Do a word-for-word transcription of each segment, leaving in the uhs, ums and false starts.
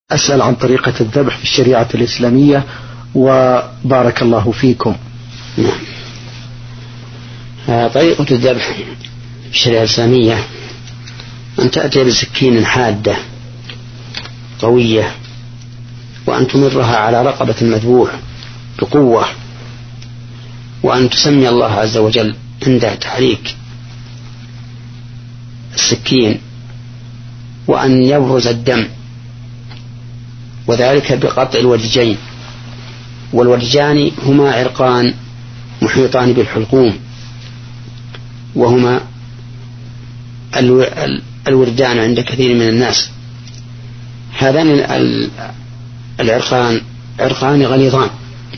أسأل عن طريقة الذبح في الشريعة الإسلامية وبارك الله فيكم. نعم. طريقة الذبح في الشريعة الإسلامية أن تأتي بسكين حادة قوية وأن تمرها على رقبة المذبوح بقوة، وأن تسمي الله عز وجل عند تحريك السكين، وأن يبرز الدم، وذلك بقطع الودجين. والودجان هما عرقان محيطان بالحلقوم، وهما الوردان عند كثير من الناس. هذان العرقان عرقان غليظان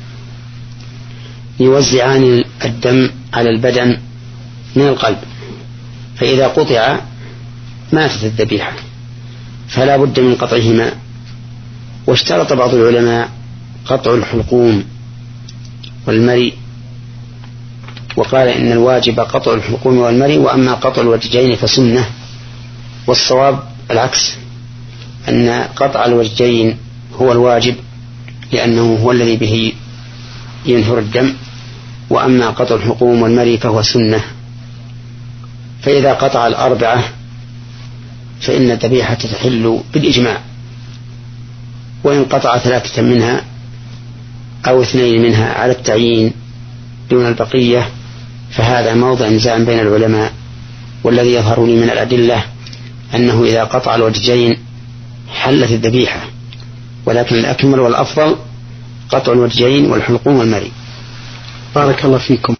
يوزعان الدم على البدن من القلب، فإذا قطع ماتت الذبيحة، فلا بد من قطعهما. واشترط بعض العلماء قطع الحلقوم والمري، وقال إن الواجب قطع الحلقوم والمري، وأما قطع الودجين فسنة. والصواب العكس، أن قطع الودجين هو الواجب لأنه هو الذي به ينهر الدم، وأما قطع الحلقوم والمري فهو سنة. فإذا قطع الأربعة فإن الذبيحة تحل بالإجماع، وإن قطع ثلاثة منها أو اثنين منها على التعيين دون البقية فهذا موضع نزاع بين العلماء. والذي يظهر لي من الأدلة أنه إذا قطع الودجين حلت الذبيحة، ولكن الأكمل والأفضل قطع الودجين والحلقوم والمري. بارك الله فيكم.